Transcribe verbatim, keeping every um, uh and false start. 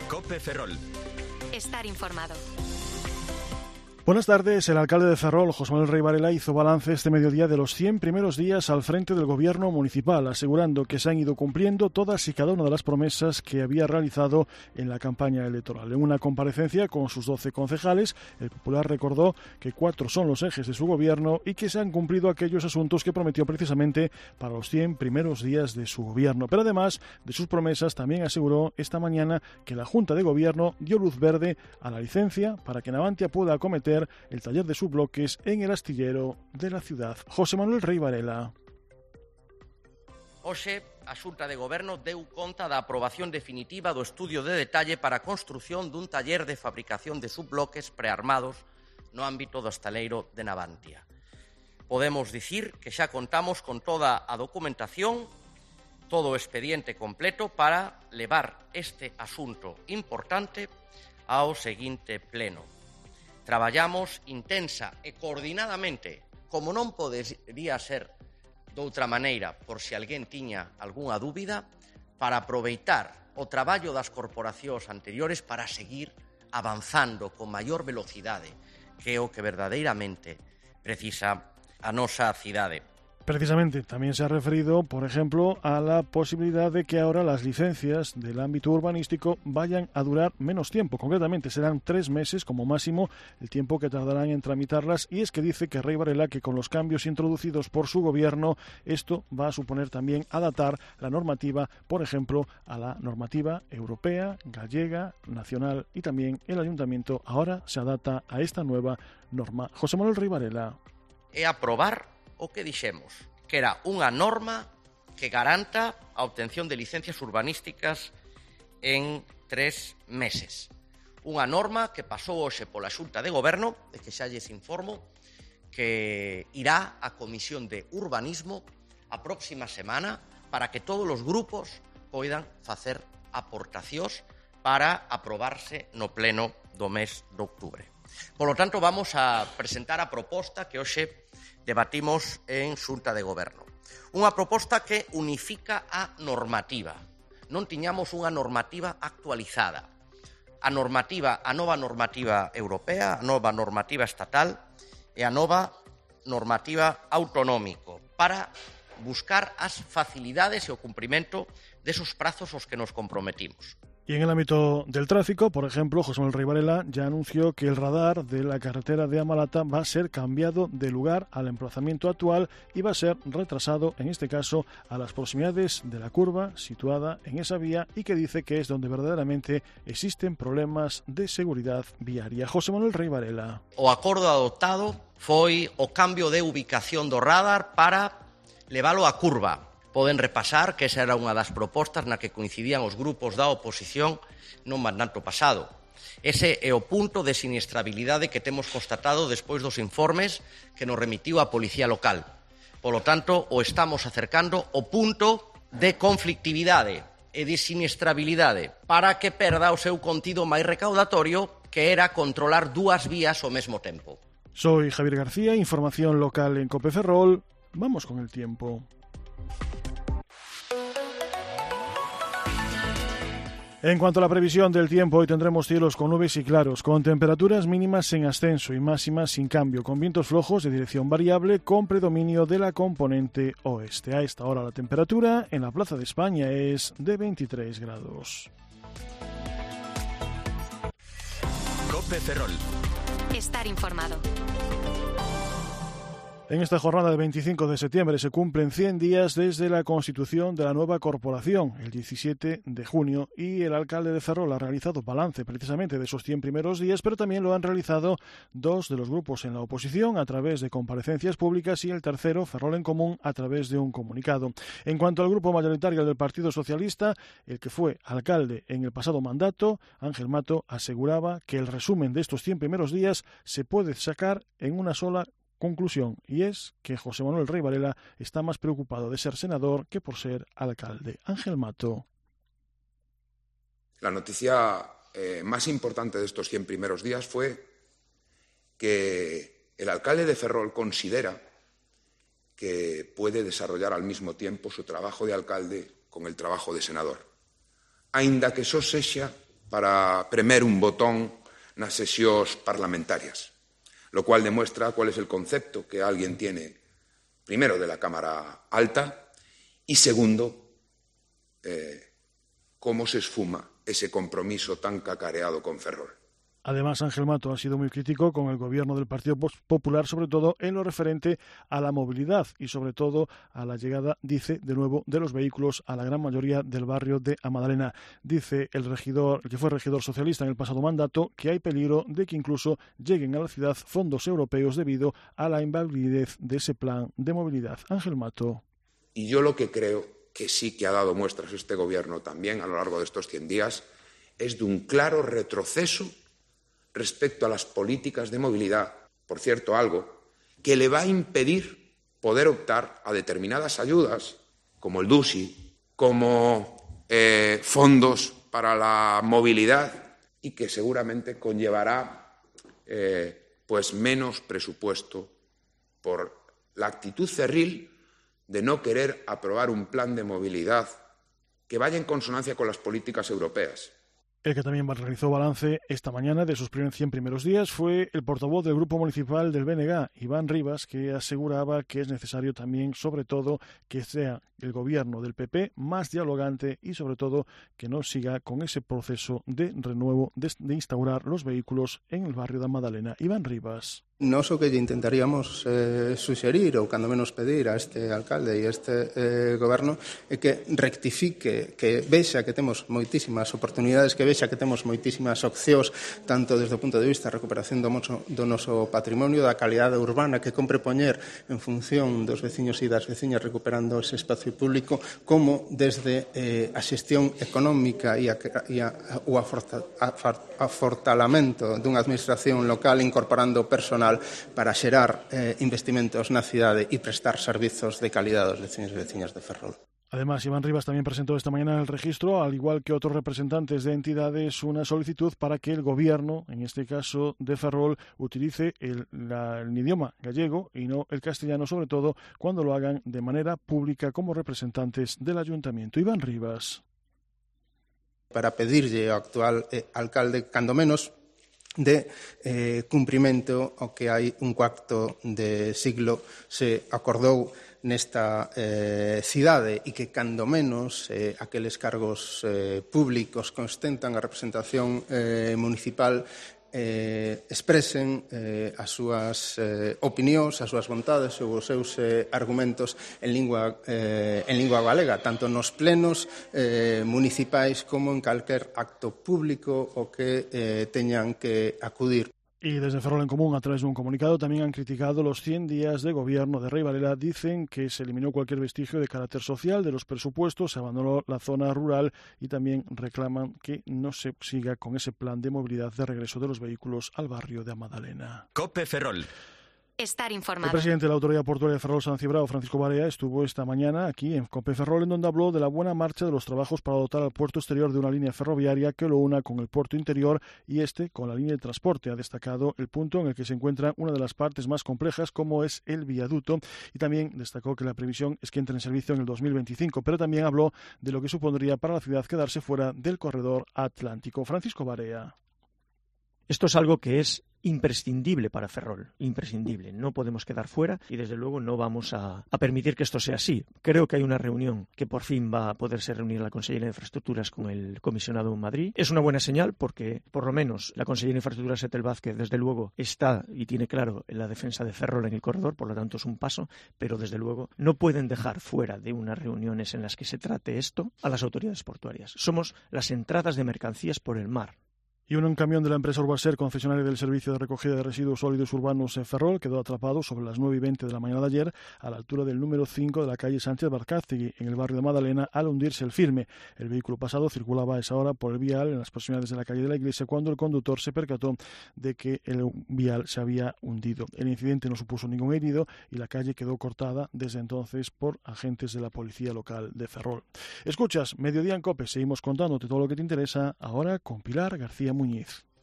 COPE Ferrol. Estar informado. Buenas tardes. El alcalde de Ferrol, José Manuel Rey Varela, hizo balance este mediodía de los cien primeros días al frente del gobierno municipal, asegurando que se han ido cumpliendo todas y cada una de las promesas que había realizado en la campaña electoral. En una comparecencia con sus doce concejales, el popular recordó que cuatro son los ejes de su gobierno y que se han cumplido aquellos asuntos que prometió precisamente para los cien primeros días de su gobierno. Pero además de sus promesas, también aseguró esta mañana que la Junta de Gobierno dio luz verde a la licencia para que Navantia pueda acometer el taller de subbloques en el astillero de la ciudad. José Manuel Rey Varela. Hoxe, a Xunta de Goberno deu conta da aprobación definitiva do estudio de detalle para a construción dun taller de fabricación de subbloques prearmados no ámbito do estaleiro de Navantia. Podemos dicir que xa contamos con toda a documentación, todo o expediente completo para levar este asunto importante ao seguinte pleno. Traballamos intensa e coordinadamente, como non podería ser doutra maneira, por se alguén tiña algunha dúbida, para aproveitar o traballo das corporacións anteriores para seguir avanzando con maior velocidade, que é o que verdadeiramente precisa a nosa cidade. Precisamente, también se ha referido, por ejemplo, a la posibilidad de que ahora las licencias del ámbito urbanístico vayan a durar menos tiempo. Concretamente, serán tres meses como máximo el tiempo que tardarán en tramitarlas. Y es que dice que Rey Varela que con los cambios introducidos por su gobierno, esto va a suponer también adaptar la normativa, por ejemplo, a la normativa europea, gallega, nacional, y también el ayuntamiento ahora se adapta a esta nueva norma. José Manuel Rey Varela. É aprobar o que dixemos, que era unha norma que garanta a obtención de licencias urbanísticas en tres meses. Unha norma que pasou hoxe pola Xunta de Goberno, e que xa lles informo, que irá á Comisión de Urbanismo a próxima semana para que todos os grupos poidan facer aportacións para aprobarse no pleno do mes de outubro. Por lo tanto, vamos a presentar a proposta que hoxe debatimos en Xunta de Goberno. Unha proposta que unifica a normativa. Non tiñamos unha normativa actualizada. A normativa, a nova normativa europea, a nova normativa estatal e a nova normativa autonómico para buscar as facilidades e o cumprimento desos prazos aos que nos comprometimos. Y en el ámbito del tráfico, por ejemplo, José Manuel Rey Varela ya anunció que el radar de la carretera de Amalata va a ser cambiado de lugar al emplazamiento actual y va a ser retrasado, en este caso, a las proximidades de la curva situada en esa vía y que dice que es donde verdaderamente existen problemas de seguridad viaria. José Manuel Rey Varela. O acordo adoptado foi o cambio de ubicación do radar para leválo á curva. Poden repasar que esa era unha das propostas na que coincidían os grupos da oposición no mandato pasado. Ese é o punto de siniestrabilidade que temos constatado despois dos informes que nos remitiu a Policía Local. Polo tanto, o estamos acercando ao punto de conflictividade e de siniestrabilidade para que perda o seu contido máis recaudatorio, que era controlar dúas vías ao mesmo tempo. Soy Javier García, información local en COPE Ferrol. Vamos con el tiempo. En cuanto a la previsión del tiempo, hoy tendremos cielos con nubes y claros, con temperaturas mínimas en ascenso y máximas sin cambio, con vientos flojos de dirección variable con predominio de la componente oeste. A esta hora la temperatura en la Plaza de España es de veintitrés grados. COPE Ferrol. Estar informado. En esta jornada del veinticinco de septiembre se cumplen cien días desde la constitución de la nueva corporación, el diecisiete de junio, y el alcalde de Ferrol ha realizado balance precisamente de esos cien primeros días, pero también lo han realizado dos de los grupos en la oposición a través de comparecencias públicas y el tercero, Ferrol en Común, a través de un comunicado. En cuanto al grupo mayoritario del Partido Socialista, el que fue alcalde en el pasado mandato, Ángel Mato, aseguraba que el resumen de estos cien primeros días se puede sacar en una sola conclusión, y es que José Manuel Rey Varela está más preocupado de ser senador que por ser alcalde. Ángel Mato. La noticia eh, más importante de estos cien primeros días fue que el alcalde de Ferrol considera que puede desarrollar al mismo tiempo su trabajo de alcalde con el trabajo de senador, aínda que só sexa para premer un botón nas sesións parlamentarias, lo cual demuestra cuál es el concepto que alguien tiene, primero, de la Cámara Alta y, segundo, eh, cómo se esfuma ese compromiso tan cacareado con Ferrol. Además, Ángel Mato ha sido muy crítico con el gobierno del Partido Popular, sobre todo en lo referente a la movilidad y sobre todo a la llegada, dice, de nuevo, de los vehículos a la gran mayoría del barrio de Amadalena. Dice el regidor, el que fue regidor socialista en el pasado mandato, que hay peligro de que incluso lleguen a la ciudad fondos europeos debido a la invalidez de ese plan de movilidad. Ángel Mato. Y yo lo que creo que sí que ha dado muestras este gobierno también a lo largo de estos cien días es de un claro retroceso respecto a las políticas de movilidad, por cierto, algo que le va a impedir poder optar a determinadas ayudas, como el DUSI, como eh, fondos para la movilidad, y que seguramente conllevará eh, pues menos presupuesto por la actitud cerril de no querer aprobar un plan de movilidad que vaya en consonancia con las políticas europeas. El que también realizó balance esta mañana de sus cien primeros días fue el portavoz del Grupo Municipal del B N G, Iván Rivas, que aseguraba que es necesario también, sobre todo, que sea el gobierno del P P más dialogante y, sobre todo, que no siga con ese proceso de renuevo, de, de instaurar los vehículos en el barrio de Madalena. Iván Rivas. Nos o que lle intentaríamos eh, suxerir ou cando menos pedir a este alcalde e a este eh, goberno é que rectifique, que vexa que temos moitísimas oportunidades, que vexa que temos moitísimas opcións, tanto desde o punto de vista da recuperación do, mozo, do noso patrimonio, da calidade urbana que compre poñer en función dos veciños e das veciñas recuperando ese espacio público, como desde eh, a xestión económica e, a, e a, o afortalamento dunha administración local incorporando personal para xerar eh, investimentos na cidade e prestar servizos de calidade aos veciños e veciñas de Ferrol. Además, Iván Rivas también presentó esta mañana en el registro, al igual que otros representantes de entidades, una solicitud para que el gobierno, en este caso de Ferrol, utilice el, la, el idioma gallego y no el castellano, sobre todo cuando lo hagan de manera pública como representantes del ayuntamiento. Iván Rivas. Para pedirlle ao actual eh, alcalde, cando menos, de eh, cumprimento ao que hai un cuarto de siglo se acordou nesta eh, cidade e que, cando menos, eh, aqueles cargos eh, públicos que ostentan a representación eh, municipal eh, expresen eh, as súas eh, opinións, as súas vontades ou os seus eh, argumentos en lingua, eh, en lingua galega, tanto nos plenos eh, municipais como en calquer acto público o que eh, teñan que acudir. Y desde Ferrol en Común, a través de un comunicado, también han criticado los cien días de gobierno de Rey Varela. Dicen que se eliminó cualquier vestigio de carácter social de los presupuestos, se abandonó la zona rural y también reclaman que no se siga con ese plan de movilidad de regreso de los vehículos al barrio de Amadalena. COPE Ferrol. Estar informado. El presidente de la Autoridad Portuaria de Ferrol San Cibrao, Francisco Barea, estuvo esta mañana aquí en COPE Ferrol, en donde habló de la buena marcha de los trabajos para dotar al puerto exterior de una línea ferroviaria que lo una con el puerto interior y este con la línea de transporte. Ha destacado el punto en el que se encuentra una de las partes más complejas, como es el viaducto, y también destacó que la previsión es que entre en servicio en el dos mil veinticinco, pero también habló de lo que supondría para la ciudad quedarse fuera del corredor atlántico. Francisco Barea. Esto es algo que es imprescindible para Ferrol, imprescindible. No podemos quedar fuera y, desde luego, no vamos a, a permitir que esto sea así. Creo que hay una reunión que por fin va a poderse reunir la consellera de Infraestructuras con el comisionado en Madrid. Es una buena señal porque, por lo menos, la consellera de Infraestructuras, Etel Vázquez, desde luego, está y tiene claro en la defensa de Ferrol en el corredor, por lo tanto es un paso, pero, desde luego, no pueden dejar fuera de unas reuniones en las que se trate esto a las autoridades portuarias. Somos las entradas de mercancías por el mar. Y un camión de la empresa Urbaser, concesionaria del servicio de recogida de residuos sólidos urbanos en Ferrol, quedó atrapado sobre las nueve y veinte de la mañana de ayer a la altura del número cinco de la calle Sánchez Barcáztegui, en el barrio de Madalena, al hundirse el firme. El vehículo pasado circulaba a esa hora por el vial en las proximidades de la calle de la Iglesia cuando el conductor se percató de que el vial se había hundido. El incidente no supuso ningún herido y la calle quedó cortada desde entonces por agentes de la policía local de Ferrol. Escuchas Mediodía en COPE, seguimos contándote todo lo que te interesa ahora con Pilar García Muñiz.